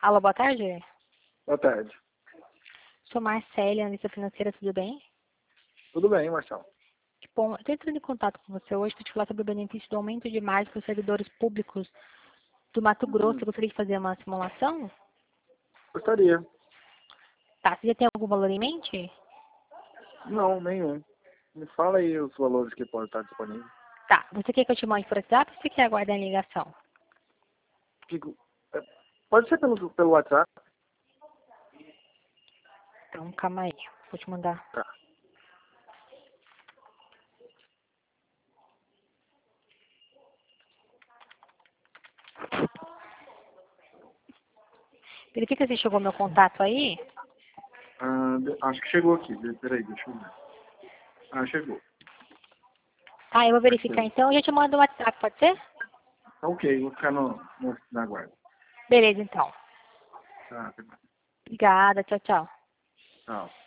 Alô, boa tarde. Boa tarde. Sou Marcele, analista financeira, tudo bem? Tudo bem, Marcelo? Que bom. Eu estou entrando em contato com você hoje para te falar sobre o benefício do aumento de margem para os servidores públicos do Mato Grosso. Você gostaria de fazer uma simulação? Gostaria. Tá, você já tem algum valor em mente? Não, nenhum. Me fala aí os valores que podem estar disponíveis. Tá, você quer que eu te mande por WhatsApp ou você quer aguardar a ligação? É, pode ser pelo WhatsApp? Então, calma aí, vou te mandar. Tá. Verifica se chegou meu contato aí. Acho que chegou aqui. Peraí, deixa eu ver. Chegou. Tá, eu vou verificar então e já te mando o WhatsApp, pode ser? Ok, vou ficar na guarda. Beleza, então. Tá, até mais. Obrigada, tchau, tchau. Tchau.